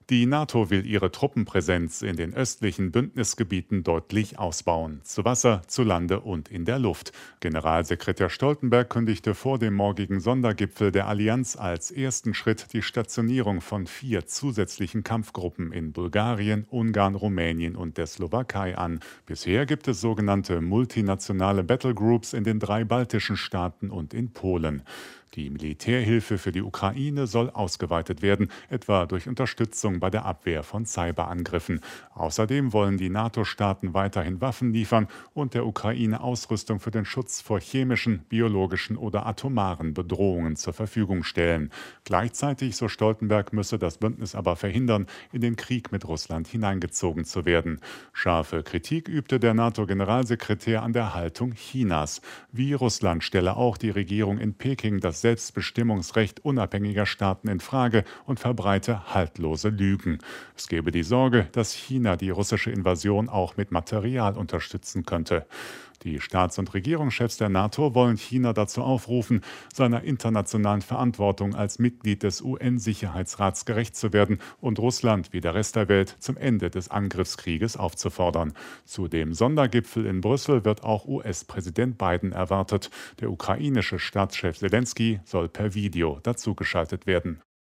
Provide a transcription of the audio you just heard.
Die NATO will ihre Truppenpräsenz in den östlichen Bündnisgebieten deutlich ausbauen, zu Wasser, zu Lande und in der Luft. Generalsekretär Stoltenberg kündigte vor dem morgigen Sondergipfel der Allianz als ersten Schritt die Stationierung von 4 zusätzlichen Kampfgruppen in Bulgarien, Ungarn, Rumänien und der Slowakei an. Bisher gibt es sogenannte multinationale Battlegroups in den 3 baltischen Staaten und in Polen. Die Militärhilfe für die Ukraine soll ausgeweitet werden, etwa durch Unterstützung bei der Abwehr von Cyberangriffen. Außerdem wollen die NATO-Staaten weiterhin Waffen liefern und der Ukraine Ausrüstung für den Schutz vor chemischen, biologischen oder atomaren Bedrohungen zur Verfügung stellen. Gleichzeitig, so Stoltenberg, müsse das Bündnis aber verhindern, in den Krieg mit Russland hineingezogen zu werden. Scharfe Kritik übte der NATO-Generalsekretär an der Haltung Chinas. Wie Russland stelle auch die Regierung in Peking das Selbstbestimmungsrecht unabhängiger Staaten in Frage und verbreite haltlose Lügen. Es gebe die Sorge, dass China die russische Invasion auch mit Material unterstützen könnte. Die Staats- und Regierungschefs der NATO wollen China dazu aufrufen, seiner internationalen Verantwortung als Mitglied des UN-Sicherheitsrats gerecht zu werden und Russland wie der Rest der Welt zum Ende des Angriffskrieges aufzufordern. Zu dem Sondergipfel in Brüssel wird auch US-Präsident Biden erwartet. Der ukrainische Staatschef Zelensky soll per Video dazugeschaltet werden.